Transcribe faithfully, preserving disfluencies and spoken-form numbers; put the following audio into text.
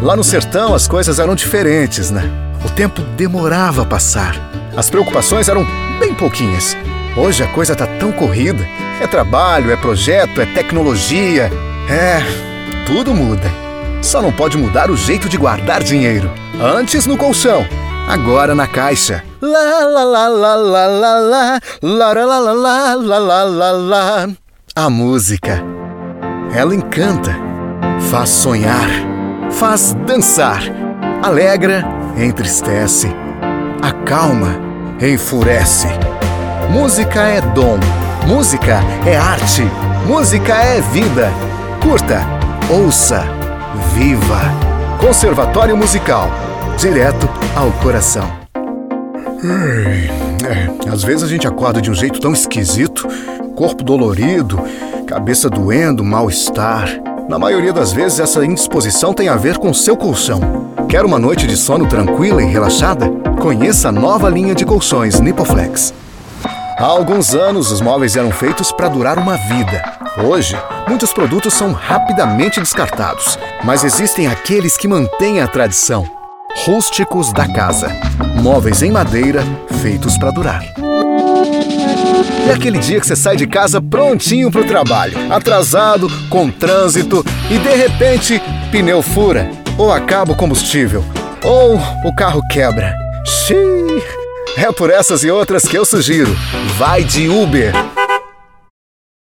Lá no sertão as coisas eram diferentes, né? O tempo demorava a passar. As preocupações eram bem pouquinhas. Hoje a coisa tá tão corrida. É trabalho, é projeto, é tecnologia. É... tudo muda. Só não pode mudar o jeito de guardar dinheiro. Antes no colchão, agora na caixa. Lá, lá, lá, lá, lá, lá, lá, lá, lá, lá, lá, lá, lá, lá, lá. A música, ela encanta, faz sonhar, faz dançar, alegra, entristece, acalma, enfurece. Música é dom, música é arte, música é vida. Curta, ouça, viva. Conservatório Musical, direto ao coração. É, às vezes a gente acorda de um jeito tão esquisito, corpo dolorido, cabeça doendo, mal-estar. Na maioria das vezes essa indisposição tem a ver com seu colchão. Quer uma noite de sono tranquila e relaxada? Conheça a nova linha de colchões Nipoflex. Há alguns anos os móveis eram feitos para durar uma vida. Hoje, muitos produtos são rapidamente descartados, mas existem aqueles que mantêm a tradição. Rústicos da Casa. Móveis em madeira feitos para durar. É aquele dia que você sai de casa prontinho para o trabalho, atrasado, com trânsito e de repente pneu fura, ou acaba o combustível, ou o carro quebra. Xiii! É por essas e outras que eu sugiro. Vai de Uber!